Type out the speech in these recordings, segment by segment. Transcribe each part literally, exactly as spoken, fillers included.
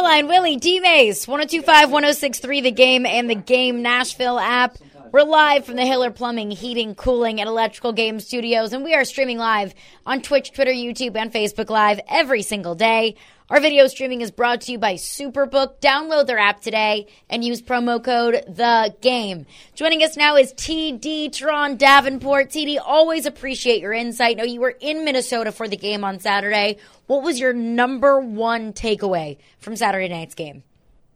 Caroline, Willie, D-Mace, one oh two point five, one oh six point three, The Game, and The Game Nashville app. We're live from the Hiller Plumbing, Heating, Cooling, and Electrical Game Studios, and we are streaming live on Twitch, Twitter, YouTube, and Facebook Live every single day. Our video streaming is brought to you by Superbook. Download their app today and use promo code The Game. Joining us now is T D Teron Davenport. T D, always appreciate your insight. I know you were in Minnesota for the game on Saturday. What was your number one takeaway from Saturday night's game?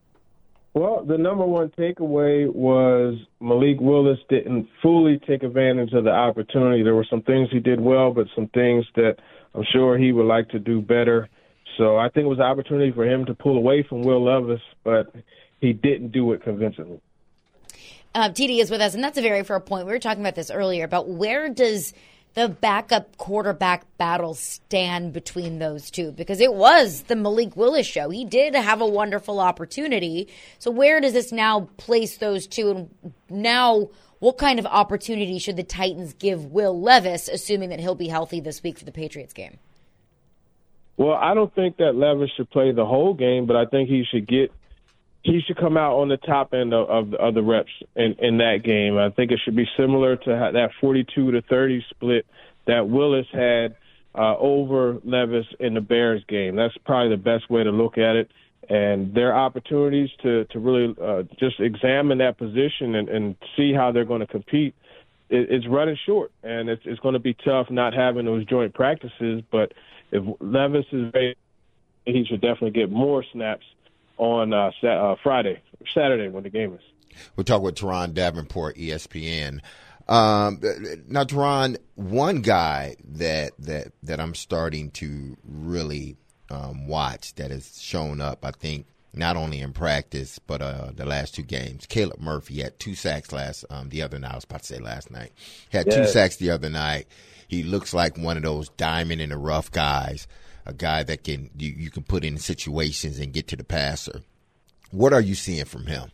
Well, the number one takeaway was Malik Willis didn't fully take advantage of the opportunity. There were some things he did well, but some things that I'm sure he would like to do better. So I think it was an opportunity for him to pull away from Will Levis, but he didn't do it convincingly. Uh, T D is with us, and that's a very fair point. We were talking about this earlier, about where does the backup quarterback battle stand between those two? Because it was the Malik Willis show. He did have a wonderful opportunity. So where does this now place those two? And now what kind of opportunity should the Titans give Will Levis, assuming that he'll be healthy this week for the Patriots game? Well, I don't think that Levis should play the whole game, but I think he should get he should come out on the top end of, of, of the reps in, in that game. I think it should be similar to that forty-two to thirty split that Willis had uh, over Levis in the Bears game. That's probably the best way to look at it. And their opportunities to, to really uh, just examine that position and, and see how they're going to compete, it, it's running short. And it's, it's going to be tough not having those joint practices, but if Levis is ready, he should definitely get more snaps on uh, sa- uh, Friday, Saturday when the game is. We'll talk with Teron Davenport, E S P N. Um, now, Teron, one guy that that that I'm starting to really um, watch that has shown up, I think, not only in practice but uh, the last two games. Caleb Murphy had two sacks last um, the other night. I was about to say last night. He had yeah. two sacks the other night. He looks like one of those diamond in the rough guys, a guy that can you, you can put in situations and get to the passer. What are you seeing from him?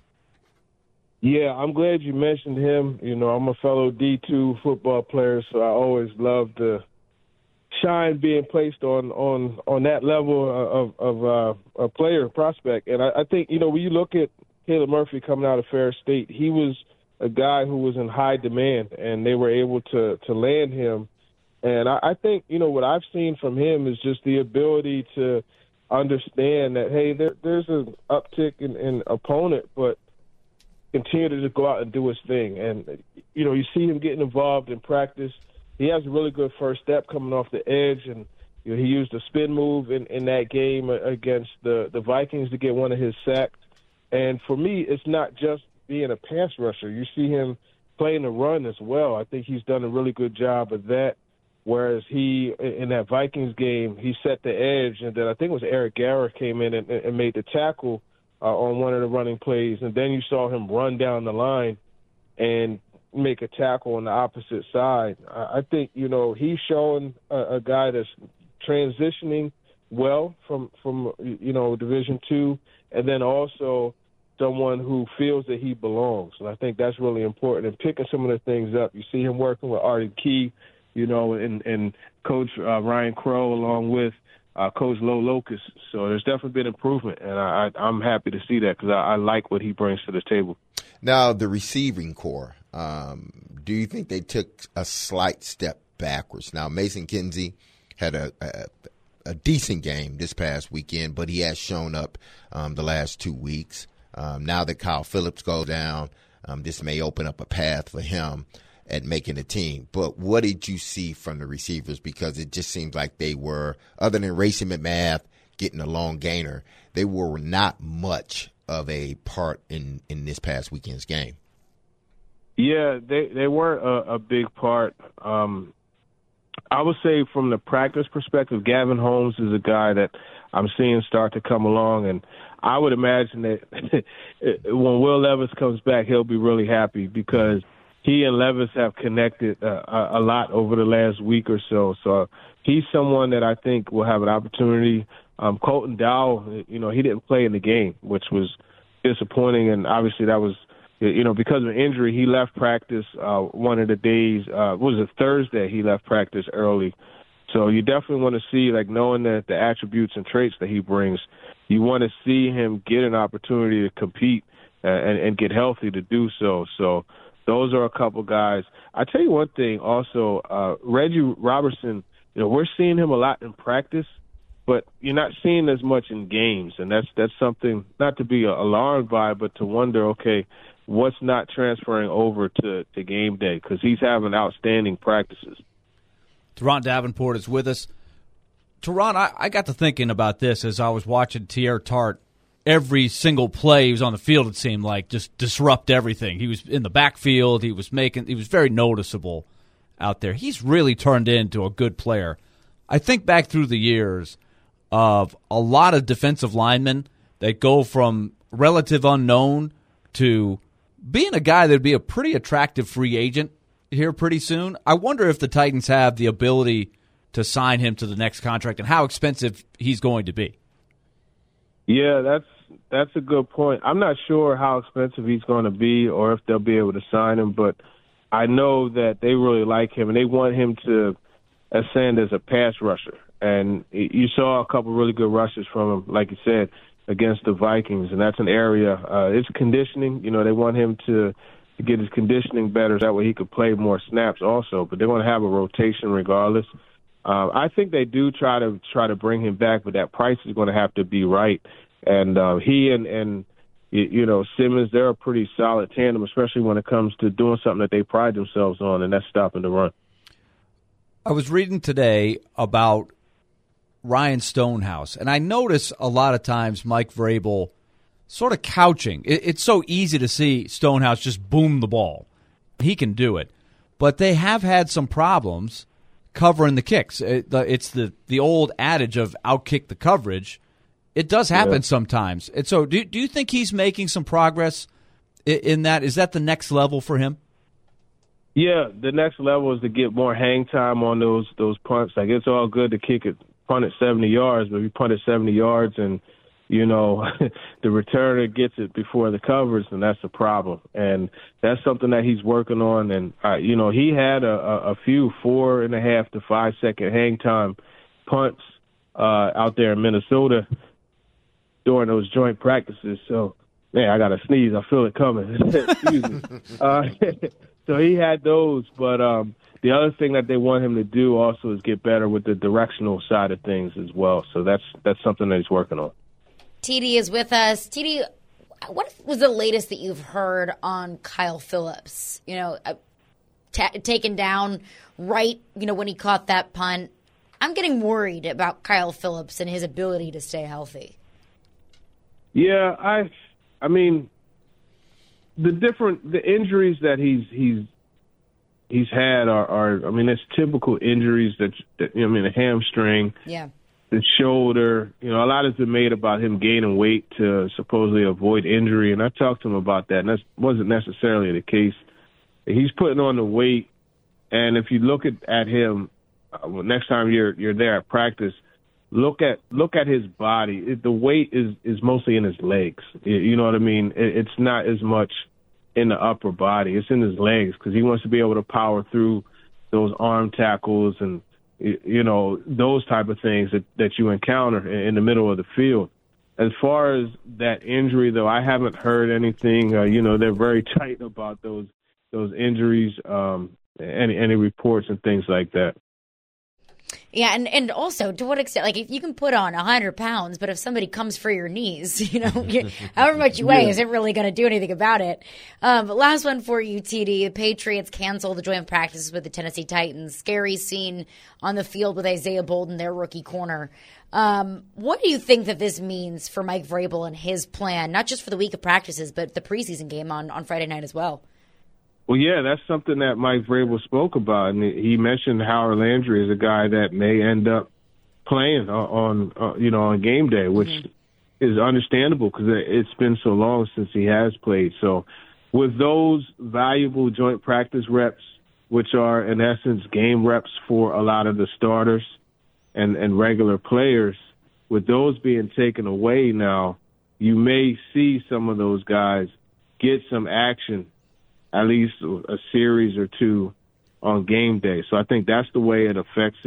Yeah, I'm glad you mentioned him. You know, I'm a fellow D two football player, so I always love the shine being placed on on, on that level of, of uh, a player prospect. And I, I think, you know, when you look at Caleb Murphy coming out of Ferris State, he was a guy who was in high demand, and they were able to, to land him. And I, I think, you know, what I've seen from him is just the ability to understand that, hey, there, there's an uptick in, in opponent, but continue to just go out and do his thing. And, you know, you see him getting involved in practice. He has a really good first step coming off the edge, and you know, he used a spin move in, in that game against the, the Vikings to get one of his sacks. And for me, it's not just being a pass rusher. You see him playing the run as well. I think he's done a really good job of that. Whereas he, in that Vikings game, he set the edge, and then I think it was Eric Garrett came in and, and made the tackle uh, on one of the running plays, and then you saw him run down the line and make a tackle on the opposite side. I, I think, you know, he's showing a, a guy that's transitioning well from, from you know, Division Two, and then also someone who feels that he belongs. And I think that's really important. And picking some of the things up, you see him working with Arden Key, you know, and, and Coach uh, Ryan Crow along with uh, Coach Lo Locust. So there's definitely been improvement, and I, I, I'm happy to see that because I, I like what he brings to the table. Now, the receiving core, um, do you think they took a slight step backwards? Now, Mason Kinsey had a, a, a decent game this past weekend, but he has shown up um, the last two weeks. Um, now that Kyle Phillips goes down, um, this may open up a path for him at making a team. But what did you see from the receivers? Because it just seems like they were, other than Racing McMath getting a long gainer, they were not much of a part in, in this past weekend's game. Yeah, they, they weren't a, a big part. Um, I would say from the practice perspective, Gavin Holmes is a guy that I'm seeing start to come along, and I would imagine that when Will Levis comes back, he'll be really happy because he and Levis have connected uh, a, a lot over the last week or so. So he's someone that I think will have an opportunity. Um, Colton Dowell, you know, he didn't play in the game, which was disappointing, and obviously that was, you know, because of injury, he left practice uh, one of the days. Uh, what was it, Thursday? He left practice early. So you definitely want to see, like, knowing that the attributes and traits that he brings, you want to see him get an opportunity to compete uh, and, and get healthy to do so. So those are a couple guys. I tell you one thing also, uh, Reggie Robertson, you know, we're seeing him a lot in practice, but you're not seeing as much in games. And that's that's something not to be alarmed by, but to wonder, okay, what's not transferring over to, to game day, because he's having outstanding practices. Teron Davenport is with us. Teron, I, I got to thinking about this as I was watching Teair Tart. Every single play he was on the field, it seemed like, just disrupt everything. He was in the backfield. He was making. He was very noticeable out there. He's really turned into a good player. I think back through the years of a lot of defensive linemen that go from relative unknown to being a guy that would be a pretty attractive free agent here pretty soon. I wonder if the Titans have the ability to sign him to the next contract and how expensive he's going to be. Yeah, that's that's a good point. I'm not sure how expensive he's going to be or if they'll be able to sign him, but I know that they really like him and they want him to ascend as a pass rusher. And you saw a couple really good rushes from him, like you said, against the Vikings, and that's an area. Uh, it's conditioning. You know, they want him to, to get his conditioning better. That way he could play more snaps also. But they're going to have a rotation regardless. Uh, I think they do try to try to bring him back, but that price is going to have to be right. And uh, he and, and, you know, Simmons, they're a pretty solid tandem, especially when it comes to doing something that they pride themselves on, and that's stopping the run. I was reading today about Ryan Stonehouse, and I notice a lot of times Mike Vrabel sort of couching. It, it's so easy to see Stonehouse just boom the ball. He can do it. But they have had some problems covering the kicks. It, the, it's the, the old adage of outkick the coverage. It does happen yeah. sometimes. And so do, do you think he's making some progress in, in that? Is that the next level for him? Yeah, the next level is to get more hang time on those those punts. Like, it's all good to kick it, punt it seventy yards, but if you punt it seventy yards and, you know, the returner gets it before the covers, then that's a problem. And that's something that he's working on. And, uh, you know, he had a, a, a few four and a half to five second hang time punts uh, out there in Minnesota during those joint practices. So, man, I got to sneeze. I feel it coming. Excuse me. Uh, so he had those, but um, the other thing that they want him to do also is get better with the directional side of things as well. So that's that's something that he's working on. T D is with us. T D, what was the latest that you've heard on Kyle Phillips? You know, uh, t- taken down right, you know, when he caught that punt. I'm getting worried about Kyle Phillips and his ability to stay healthy. Yeah, I, I mean, the different the injuries that he's he's he's had are, are I mean, it's typical injuries that, that you know, I mean, a hamstring, yeah, the shoulder. You know, a lot has been made about him gaining weight to supposedly avoid injury, and I talked to him about that, and that wasn't necessarily the case. He's putting on the weight, and if you look at, at him uh, next time you're you're there at practice, look at look at his body. It, the weight is, is mostly in his legs. You know what I mean? It, it's not as much in the upper body. It's in his legs because he wants to be able to power through those arm tackles and, you know, those type of things that, that you encounter in, in the middle of the field. As far as that injury, though, I haven't heard anything. Uh, you know, they're very tight about those those injuries, um, any any reports and things like that. Yeah, and, and also, to what extent, like, if you can put on one hundred pounds, but if somebody comes for your knees, you know, you, however much you weigh yeah. isn't really going to do anything about it. Um, last one for you, T D. The Patriots canceled the joint practices with the Tennessee Titans. Scary scene on the field with Isaiah Bolden, their rookie corner. Um, what do you think that this means for Mike Vrabel and his plan, not just for the week of practices, but the preseason game on, on Friday night as well? Well, yeah, that's something that Mike Vrabel spoke about, and he mentioned Howard Landry as a guy that may end up playing on, on you know, on game day, which mm-hmm. is understandable because it's been so long since he has played. So, with those valuable joint practice reps, which are in essence game reps for a lot of the starters and and regular players, with those being taken away now, you may see some of those guys get some action, at least a series or two on game day. So I think that's the way it affects it.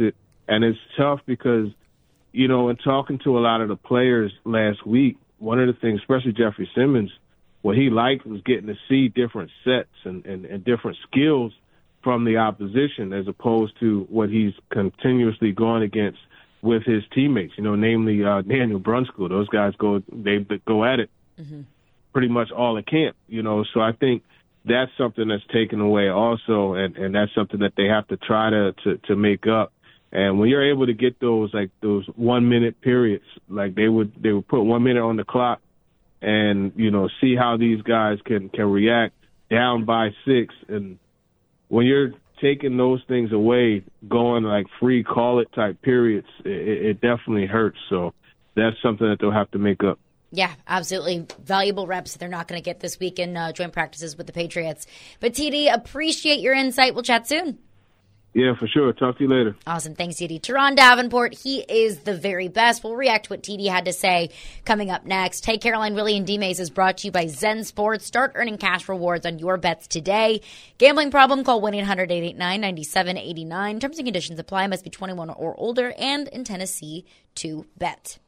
And it's tough because, you know, in talking to a lot of the players last week, one of the things, especially Jeffrey Simmons, what he liked was getting to see different sets and, and, and different skills from the opposition as opposed to what he's continuously going against with his teammates, you know, namely uh, Daniel Brunskill. Those guys go, they go at it mm-hmm. pretty much all at camp, you know. So I think that's something that's taken away also, and, and that's something that they have to try to, to, to make up. And when you're able to get those, like those one minute periods, like they would, they would put one minute on the clock and, you know, see how these guys can, can react down by six. And when you're taking those things away, going like free call it type periods, it, it definitely hurts. So that's something that they'll have to make up. Yeah, absolutely. Valuable reps that they're not going to get this week in uh, joint practices with the Patriots. But T D, appreciate your insight. We'll chat soon. Yeah, for sure. Talk to you later. Awesome. Thanks, T D. Teron Davenport, he is the very best. We'll react to what T D had to say coming up next. Hey, Caroline, Willie, and D-Mays is brought to you by Zen Sports. Start earning cash rewards on your bets today. Gambling problem? Call one eight hundred eight eight nine nine seven eight nine. Terms and conditions apply. Must be twenty-one or older and in Tennessee to bet.